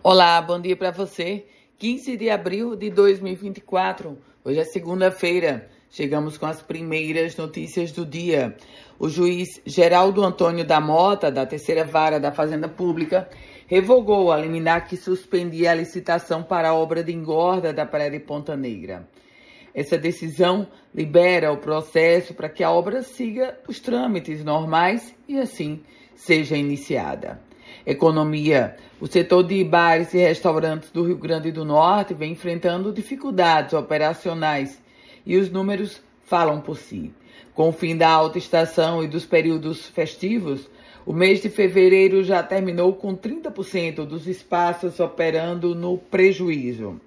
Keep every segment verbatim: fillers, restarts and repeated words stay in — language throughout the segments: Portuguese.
Olá, bom dia para você. quinze de abril de dois mil e vinte e quatro. Hoje é segunda-feira. Chegamos com as primeiras notícias do dia. O juiz Geraldo Antônio da Mota, da terceira vara da Fazenda Pública, revogou a liminar que suspendia a licitação para a obra de engorda da Praia de Ponta Negra. Essa decisão libera o processo para que a obra siga os trâmites normais e assim seja iniciada. Economia. O setor de bares e restaurantes do Rio Grande do Norte vem enfrentando dificuldades operacionais e os números falam por si. Com o fim da alta estação e dos períodos festivos, o mês de fevereiro já terminou com trinta por cento dos espaços operando no prejuízo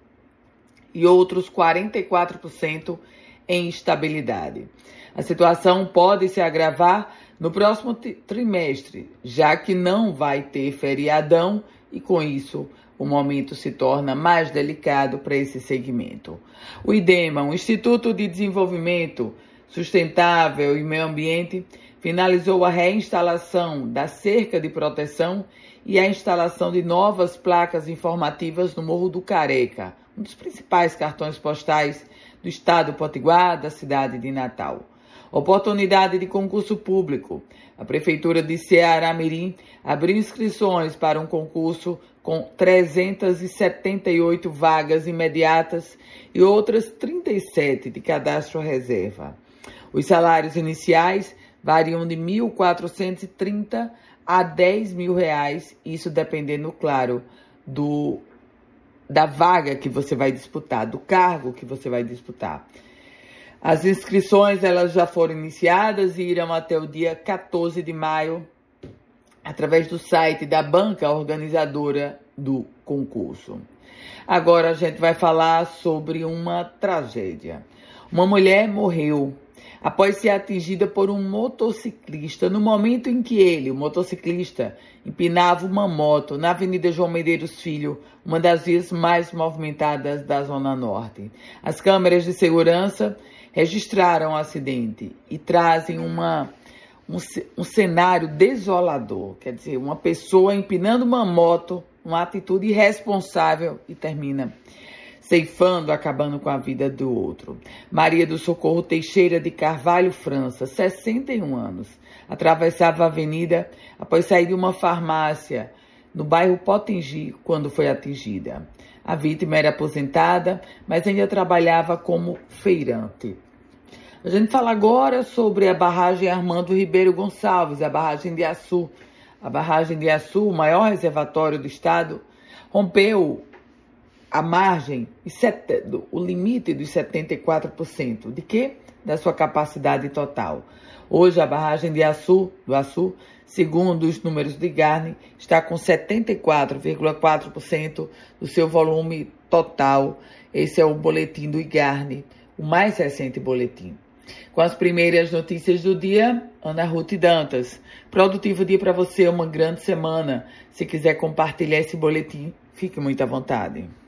e outros quarenta e quatro por cento em estabilidade. A situação pode se agravar no próximo trimestre, já que não vai ter feriadão e, com isso, o momento se torna mais delicado para esse segmento. O IDEMA, o Instituto de Desenvolvimento Sustentável e Meio Ambiente, finalizou a reinstalação da cerca de proteção e a instalação de novas placas informativas no Morro do Careca, um dos principais cartões postais do estado potiguar, da cidade de Natal. Oportunidade de concurso público. A Prefeitura de Ceará-Mirim abriu inscrições para um concurso com trezentas e setenta e oito vagas imediatas e outras trinta e sete de cadastro reserva. Os salários iniciais variam de mil quatrocentos e trinta a dez mil reais, isso dependendo, claro, do, da vaga que você vai disputar, do cargo que você vai disputar. As inscrições elas já foram iniciadas e irão até o dia quatorze de maio, através do site da banca organizadora do concurso. Agora a gente vai falar sobre uma tragédia. Uma mulher morreu após ser atingida por um motociclista no momento em que ele, o motociclista, empinava uma moto na Avenida João Medeiros Filho, uma das vias mais movimentadas da Zona Norte. As câmeras de segurança registraram o acidente e trazem uma, um, um cenário desolador. Quer dizer, uma pessoa empinando uma moto, uma atitude irresponsável e termina ceifando, acabando com a vida do outro. Maria do Socorro Teixeira de Carvalho França, sessenta e um anos, atravessava a avenida após sair de uma farmácia no bairro Potengi quando foi atingida. A vítima era aposentada, mas ainda trabalhava como feirante. A gente fala agora sobre a barragem Armando Ribeiro Gonçalves, a barragem de Açu. A barragem de Açu, o maior reservatório do estado, rompeu a margem, o limite dos setenta e quatro por cento. De quê? Da sua capacidade total. Hoje, a barragem de Açu, do Açu, segundo os números de Garne, está com setenta e quatro vírgula quatro por cento do seu volume total. Esse é o boletim do Igarne, o mais recente boletim. Com as primeiras notícias do dia, Ana Ruth Dantas. Produtivo dia para você, uma grande semana. Se quiser compartilhar esse boletim, fique muito à vontade.